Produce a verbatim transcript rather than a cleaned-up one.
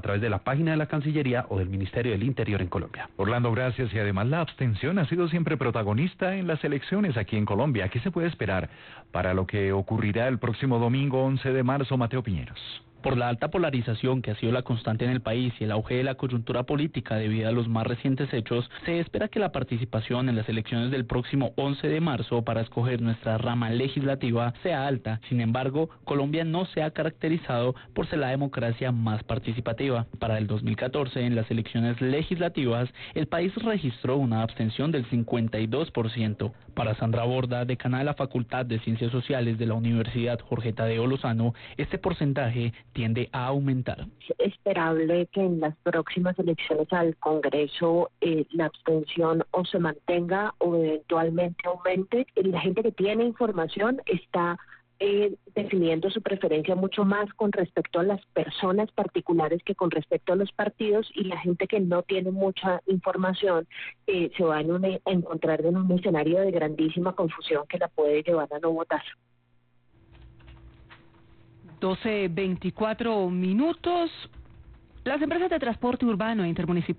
través de la página de la Cancillería o del Ministerio del Interior en Colombia. Orlando, gracias. Y además la abstención ha sido siempre protagonista en las elecciones aquí en Colombia. ¿Qué se puede esperar para lo que ocurrirá el próximo domingo once de marzo, Mateo Piñeros? Por la alta polarización que ha sido la constante en el país y el auge de la coyuntura política debido a los más recientes hechos, se espera que la participación en las elecciones del próximo once de marzo para escoger nuestra rama legislativa sea alta. Sin embargo, Colombia no se ha caracterizado por ser la democracia más participativa. Para el dos mil catorce, en las elecciones legislativas, el país registró una abstención del cincuenta y dos por ciento. Para Sandra Borda, decana de la Facultad de Ciencias Sociales de la Universidad Jorge Tadeo Lozano, este porcentaje tiende a aumentar. Es esperable que en las próximas elecciones al Congreso eh, la abstención o se mantenga o eventualmente aumente. La gente que tiene información está eh, definiendo su preferencia mucho más con respecto a las personas particulares que con respecto a los partidos, y la gente que no tiene mucha información eh, se va a, en un, a encontrar en un escenario de grandísima confusión que la puede llevar a no votar. doce veinticuatro minutos. Las empresas de transporte urbano e intermunicipal